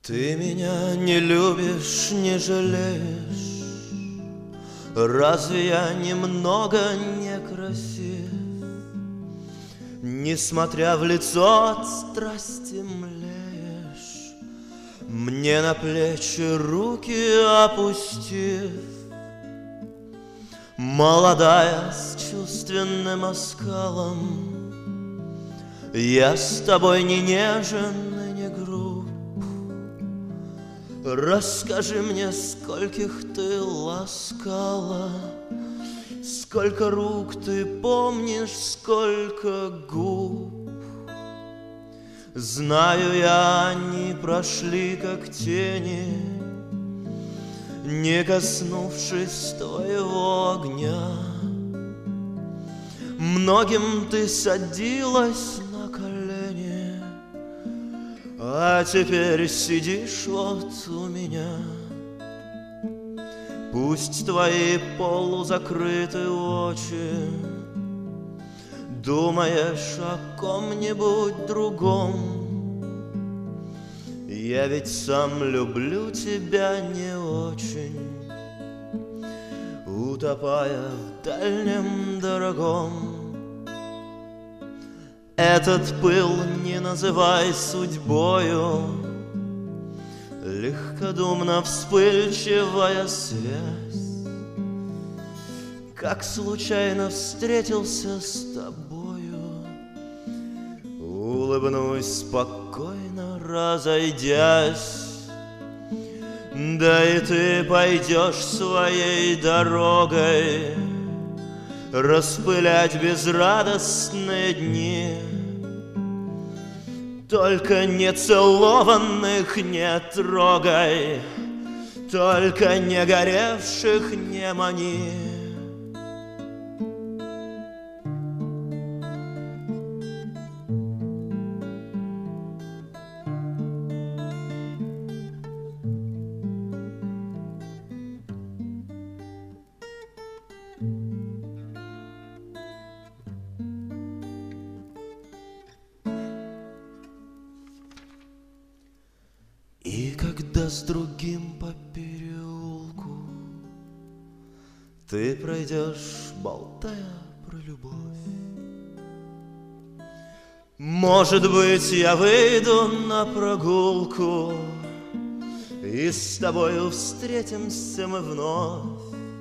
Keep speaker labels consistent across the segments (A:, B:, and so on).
A: Ты меня не любишь, не жалеешь. Разве я немного некрасив? Несмотря в лицо от страсти млеешь, мне на плечи руки опустив. Молодая с чувственным оскалом, я с тобой не нежен и не груб. Расскажи мне, скольких ты ласкала, сколько рук ты помнишь, сколько губ. Знаю я, они прошли как тени, не коснувшись твоего огня. Многим ты садилась на колени, а теперь сидишь вот у меня. Пусть твои полузакрыты очи думаешь о ком-нибудь другом. Я ведь сам люблю тебя не очень, утопая в дальнем дорогом. Этот пыл не называй судьбою, легкодумно вспыльчивая связь. Как случайно встретился с тобою, улыбнусь спокойно, разойдясь. Да и ты пойдешь своей дорогой, распылять безрадостные дни. Только нецелованных не трогай, только не горевших не мани. И когда с другим по переулку ты пройдешь, болтая про любовь, может быть, я выйду на прогулку, и с тобою встретимся мы вновь.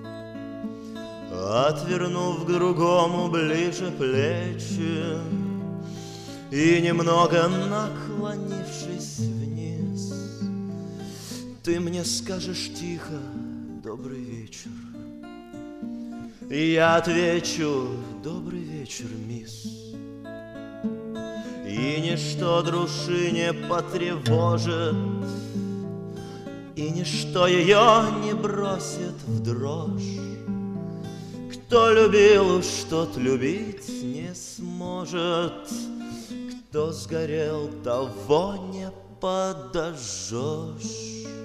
A: Отвернув к другому ближе плечи и немного наклонившись вниз, ты мне скажешь тихо: добрый вечер. И я отвечу: добрый вечер, мисс. И ничто души не потревожит, и ничто ее не бросит в дрожь. Кто любил, уж тот любить не сможет, кто сгорел, того не подожжешь.